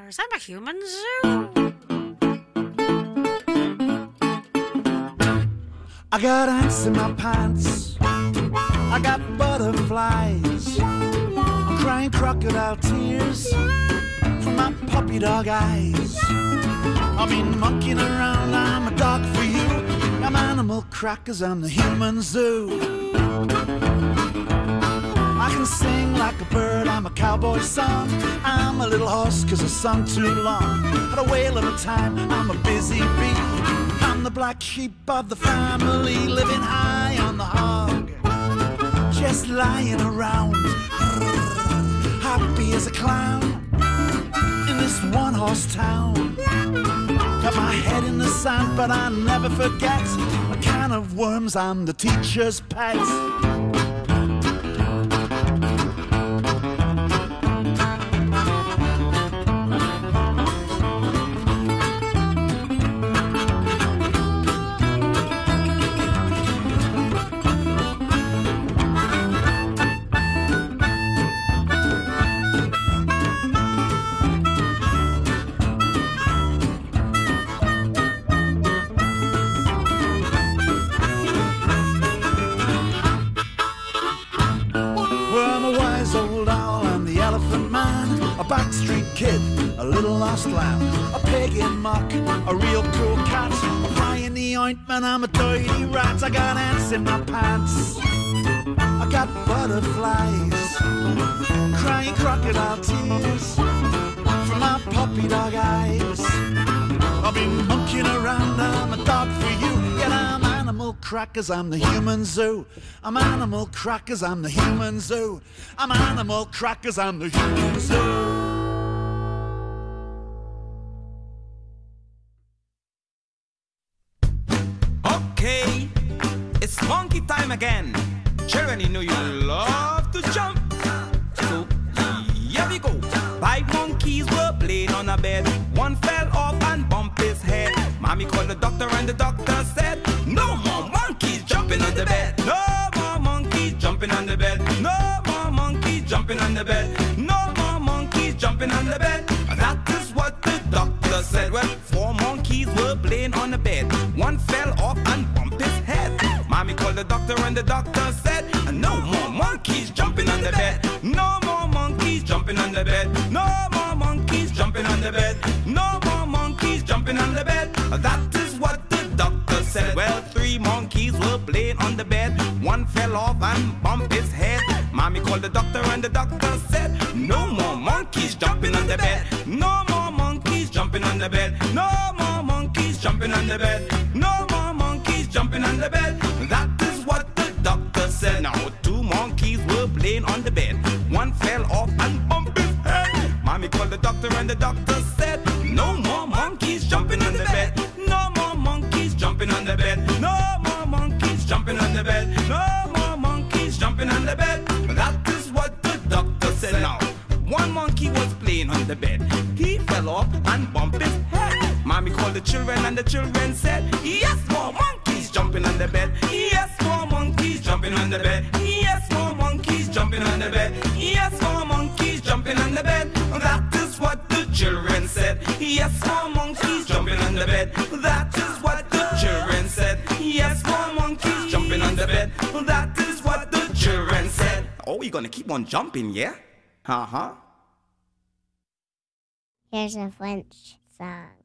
cars. I'm a human zoo. I got ants in my pants, I got butterflies, I'm crying crocodile tears from my puppy dog eyes. I've been monkeying around, I'm a dog for you. I'm animal crackers, I'm the human zoo. I can sing like a bird, I'm a cowboy song. I'm a little horse cause I sung too long. Had a whale of a time, I'm a busy bee. I'm the black sheep of the family, living high on the hog, just lying around, happy as a clown in this one-horse town. Got my head in the sand, but I never forget. A can of worms, I'm the teacher's pet. Backstreet kid, a little lost lamb, a pig in muck, a real cool cat, a fly in the ointment, I'm a dirty rat. I got ants in my pants, I got butterflies, crying crocodile tears from my puppy dog eyes. I've been monkeying around, I'm a dog for you. Yet I'm animal crackers, I'm the human zoo. I'm animal crackers, I'm the human zoo. I'm animal crackers, I'm the human zoo. Okay, it's monkey time again. Children, you know you love to jump. So here we go. 5 monkeys were playing on a bed. One fell off and bumped his head. Mommy called the doctor and the doctor said, no more monkeys jumping on the bed. No more monkeys jumping on the bed. No more monkeys jumping on the bed. No more monkeys jumping on the bed. That is what the doctor said. Well, 4 monkeys were playing on the bed. One fell off and bumped his head. Mommy called the doctor and the doctor said, no more monkeys jumping on the bed. No more monkeys jumping on the bed. No more monkeys jumping on the bed. No more monkeys jumping on the bed. That is what the doctor said. Well, 3 monkeys were playing on the bed. One fell off and bumped his head. Mommy called the doctor and the doctor said, no more monkeys jumping on the bed. No more monkeys jumping on the bed. No more monkeys jumping on the bed. No more monkeys jumping on the bed. That is what the doctor said. Now 2 monkeys were playing on the bed. One fell off and bumped his head. Mommy called the doctor and the doctor said, no more monkeys jumping on the bed. No more monkeys jumping on the bed. No more monkeys jumping on the bed. No more monkeys jumping on the bed. That is what the doctor said. Now 1 monkey was playing on the bed. He fell off and bumped his head. Mommy called the children and the children said, yes, more monkeys jumping on the bed. Yes, more monkeys jumping on the bed. Yes, more monkeys jumping on the bed. Yes, more monkeys jumping on the bed. That is what the children said. Yes, more monkeys jumping on the bed. That is what the children said. Yes, more monkeys jumping on the bed. That is what the children said. Oh, you're gonna keep on jumping, yeah? Uh-huh. Here's a French song.